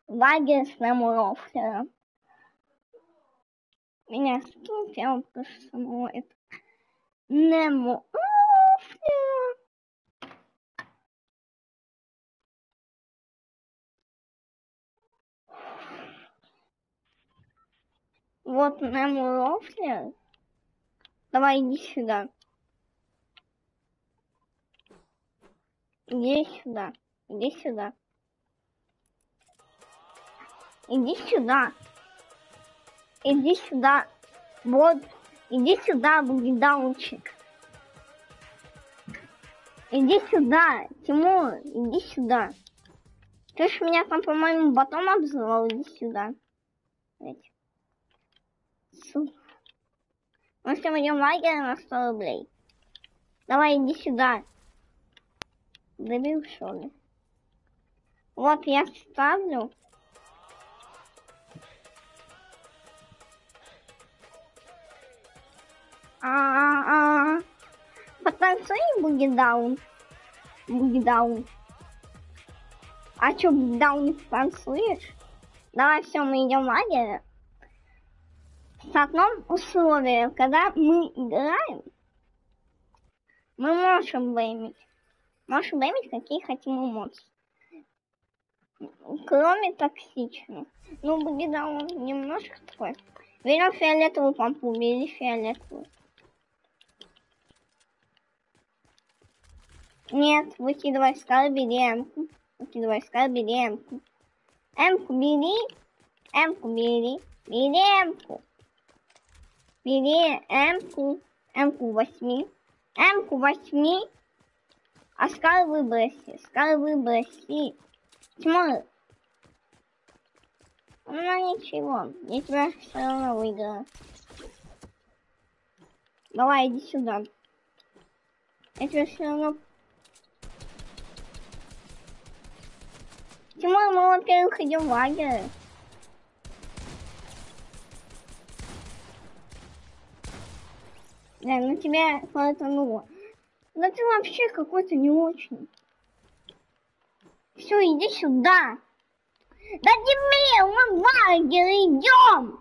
Лагерь с Немурофлером. Меня тут я вам покажу самого этого Немурофлера. Вот Немурофлер. Давай иди сюда. Иди сюда. Иди сюда. Иди сюда. Иди сюда. Вот. Иди сюда, бугидаунчик. Иди сюда, Тимур. Иди сюда. Ты ж меня там, по-моему, ботом обзывал. Иди сюда. Мы с тобой идем в лагерь на 100 рублей. Давай, иди сюда. Добил, что ли? Вот я ставлю. Потанцуй, бугидаун. Бугидаун. А чё, бугидаун не потанцуешь? Давай, все, мы идем в лагерь. С одном условием, когда мы играем, мы можем бэмить. Можем бэмить какие хотим эмоции. Кроме токсичных. Ну, бугидаун немножко такой. Берем фиолетовую помпу, бери фиолетовую. Нет, выкидывай скар, бери эмку. Выкидывай скар, бери эмку. Эмку бери. Эмку бери. Бери эмку. Бери эмку. Эмку возьми. Эмку возьми. А скар выброси. Скар выброси. Тимур. Ну ничего. Я тебя все равно выиграю. Давай, иди сюда. Я тебя все равно... Тимур, мы, во-первых, идем в лагерь. Да, ну тебя поэтому... Да ты вообще какой-то не очень. Все, иди сюда. Да тебе, мы в лагерь идем.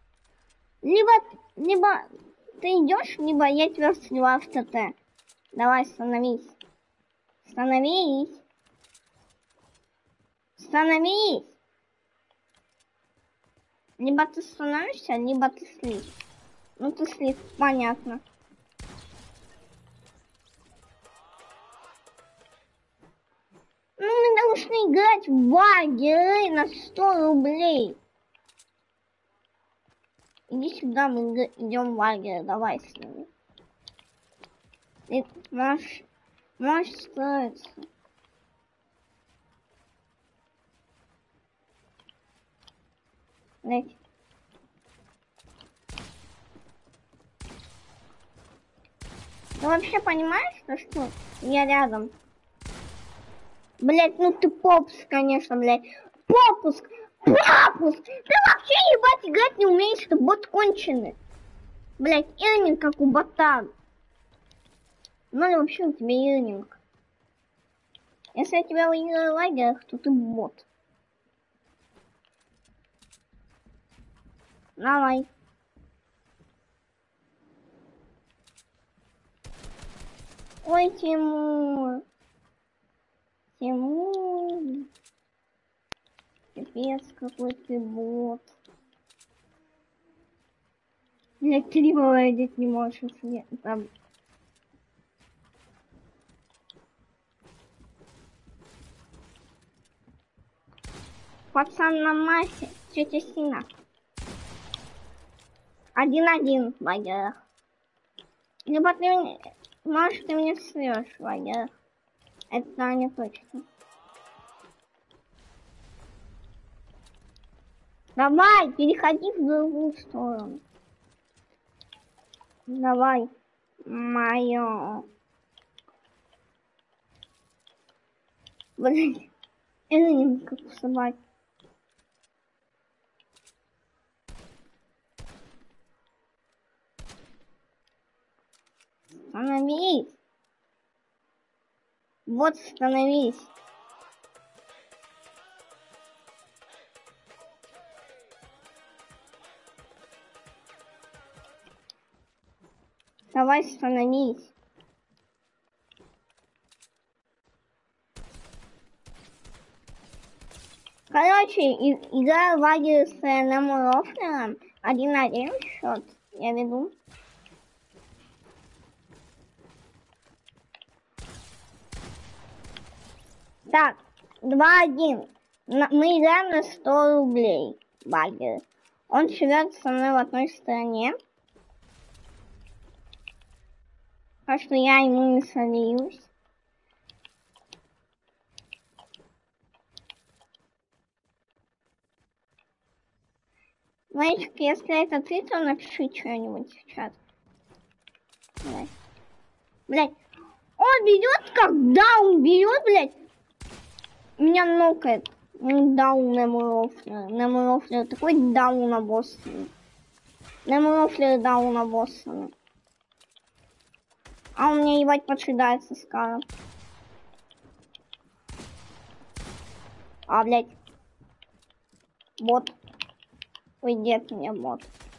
Либо ты идешь, либо я тебя сливаю в ТТ. Давай, становись. Становись. Становись. Либо ты становишься, либо ты слив. Ну ты слив, понятно. Ну мы должны играть в лагерь на 100 рублей. Иди сюда, мы идем в лагерь, давай с ними. Ты можешь строиться. Блять. Ты вообще понимаешь, что я рядом? Блять, ну ты попус, конечно, блять. Попуск! Попуск! Ты вообще, ебать, играть не умеешь, ты бот конченый. Блять, ирнинг как у бота. Ну и вообще у тебя ирнинг. Если я тебя выиграю в лагерях, то ты бот. Давай. Ой, Тимур. Тимур. Пипец, какой ты бот. Блять, ты либо одеть не можешь, если там... Пацан на массе, тетя Сина. 1-1 в лагерях. Либо ты... Может, ты мне срёшь в лагерях. Это не точно. Давай, переходи в другую сторону. Давай. Моё. Блин. Это не как собаки. Становись. Вот становись. Давай становись. Короче, игра в лагере с Немурофлером. 1-1 счет. Я веду. Так, 2-1. Мы играем на 100 рублей. Багер. Он живет со мной в одной стране. Так что я ему не сольюсь. Мальчик, если это ты, то напиши что-нибудь в чат. Давай. Блять. Он берет, когда он берет, блять. Меня нокает. Даун Немурофлер. Немурофлер такой даун на босса. Немурофлер даун на босса. А у меня ебать подшидается скара. А, блять. Бот. Ой, нет, мне бот.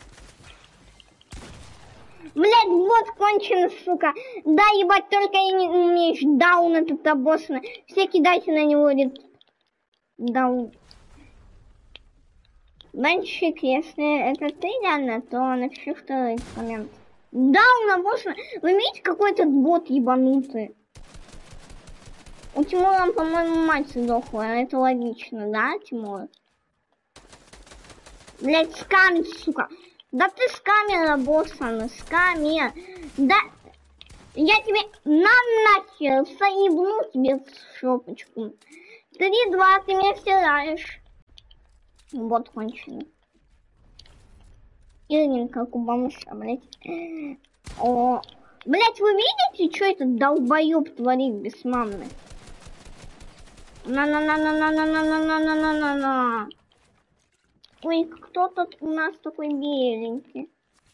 Блять, бот конченый, сука. Да, ебать, только и не умеешь. Даун этот обоссанный. Все кидайте на него, даун. Банщик, если это ты, реально, то напиши второй коммент. Даун обоссанный. Вы видите, какой этот бот ебанутый? У Тимура, по-моему, мать сдохла. Это логично, да, Тимур? Блять, скамер, сука. Да ты скамер обоссанный, скамер. Да, я тебе нахер соебну тебе в шопочку. 3-2, ты меня стираешь. Вот конченый. Ирнин, как у бомжа, блять. О, блять, вы видите, что этот долбоёб творит бессмамный? На-на-на-на-на-на-на-на-на-на-на-на-на. Ой, кто тут у нас такой беленький?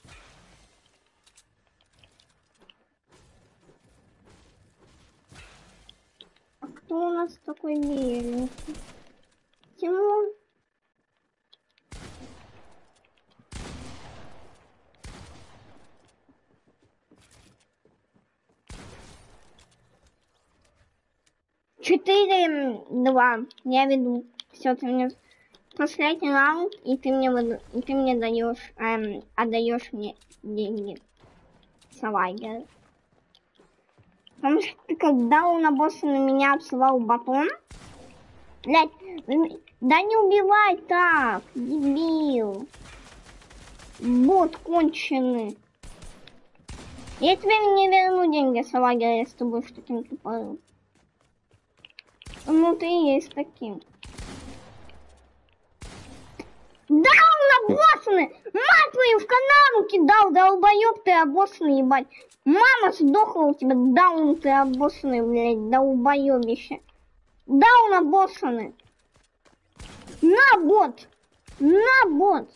А кто у нас такой беленький? Тимур? Четыре, 2. Я веду. Все, ты мне последний раунд, и ты мне даешь, отдаешь мне деньги. Савайгер. Потому что ты когда у на босса на меня обсылал батон, блять, да не убивай так, дебил. Бот конченый. Я тебе не верну деньги, Савайгер, если ты будешь таким тупорым. Ну ты и есть таким. Да, он обоссанный! Мать твою в канаву кидал, долбоёб ты обоссанный, ебать. Мама сдохла у тебя, даун ты обоссанный, блядь, долбоёбище. Да, он обоссанный. На, бот! На, бот!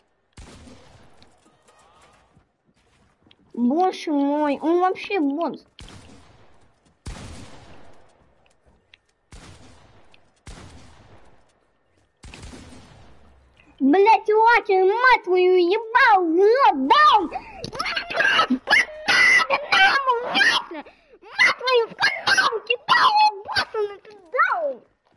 Боже мой, он вообще бот. Блять, лакер, мать твою, ебал, в рот, даун! Мать твою, в канал кидал, обоссанный ты даун!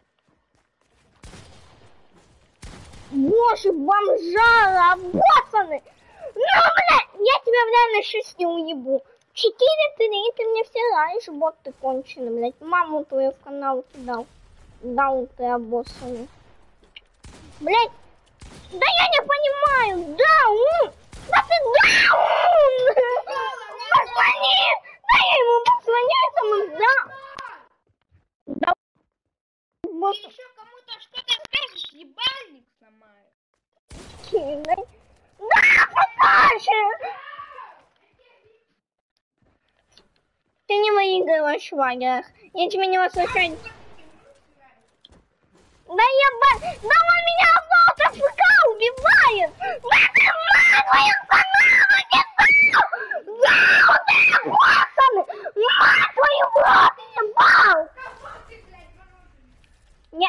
Боже, бомжара, обоссанный! Ну, блядь, я тебя в реальной жизни уебу. 4-3, ты мне все раешь, бот ты конченый, блядь. Маму твою в канал кидал. Даун ты обоссанный. Блядь. Да я не понимаю, даун! Да ты даун! Позвони! Да я ему позвоню, этому да! Да, ты еще кому-то что-то скажешь, ебальник сломаю. Да, Папаша! Ты не выигрываешь в лагерях. Я тебя не возвращаю. Да ебать! Да он меня в ФК убивает! Да ты мать твою канаву кидал! Да, ты обоссанный! Мать твою в рот ебал!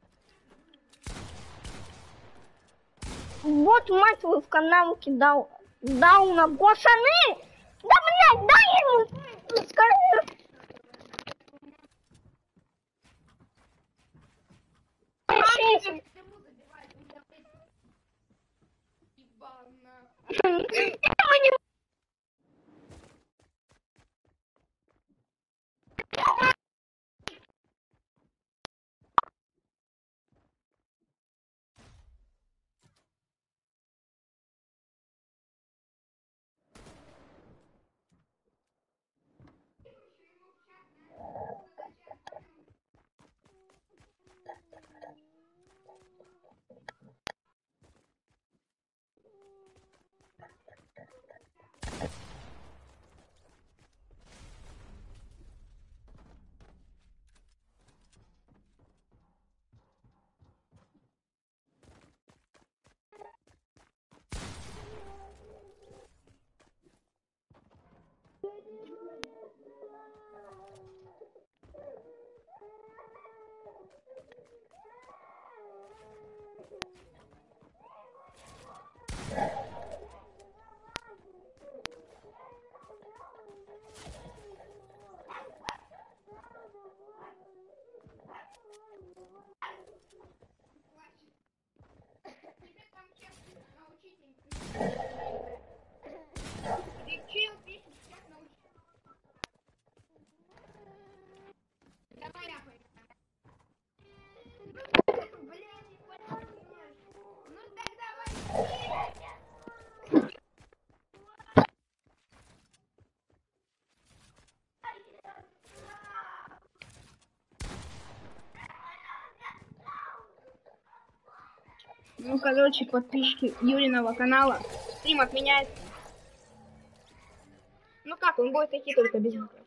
Вот мать твою в канаву кидал. Дауногошаны! Да, блядь, дай ему скажи. Ну, короче, подписчики Юриного канала. Стрим отменяется. Ну как, он будет идти только без микрофона.